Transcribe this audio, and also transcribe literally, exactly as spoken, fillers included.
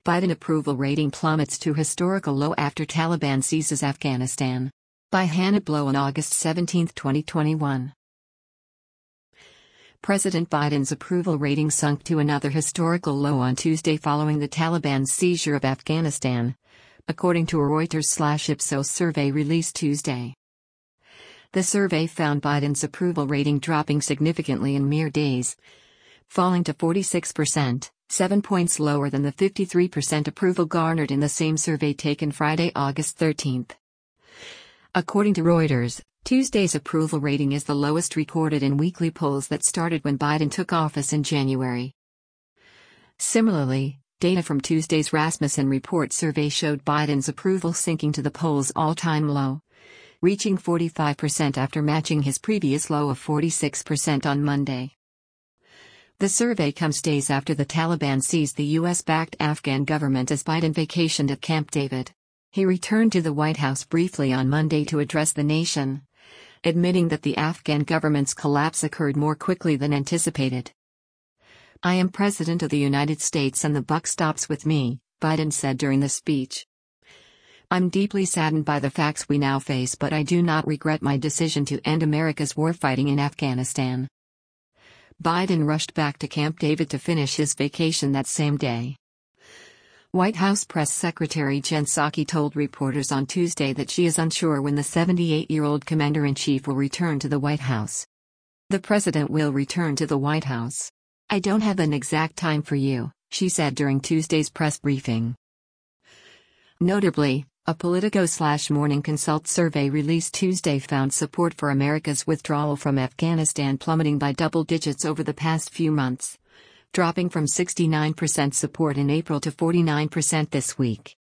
Biden approval rating plummets to historical low after Taliban seizes Afghanistan. By Hannah Blow on August seventeenth, twenty twenty-one. President Biden's approval rating sunk to another historical low on Tuesday following the Taliban's seizure of Afghanistan, according to a Reuters/Ipsos survey released Tuesday. The survey found Biden's approval rating dropping significantly in mere days, falling to forty-six percent, seven points lower than the fifty-three percent approval garnered in the same survey taken Friday, August thirteenth. According to Reuters, Tuesday's approval rating is the lowest recorded in weekly polls that started when Biden took office in January. Similarly, data from Tuesday's Rasmussen Report survey showed Biden's approval sinking to the polls' all-time low, reaching forty-five percent after matching his previous low of forty-six percent on Monday. The survey comes days after the Taliban seized the U S-backed Afghan government as Biden vacationed at Camp David. He returned to the White House briefly on Monday to address the nation, admitting that the Afghan government's collapse occurred more quickly than anticipated. "I am President of the United States and the buck stops with me," Biden said during the speech. "I'm deeply saddened by the facts we now face, but I do not regret my decision to end America's warfighting in Afghanistan." Biden rushed back to Camp David to finish his vacation that same day. White House Press Secretary Jen Psaki told reporters on Tuesday that she is unsure when the seventy-eight-year-old commander-in-chief will return to the White House. "The president will return to the White House. I don't have an exact time for you," she said during Tuesday's press briefing. Notably, a Politico/Morning Consult survey released Tuesday found support for America's withdrawal from Afghanistan plummeting by double digits over the past few months, dropping from sixty-nine percent support in April to forty-nine percent this week.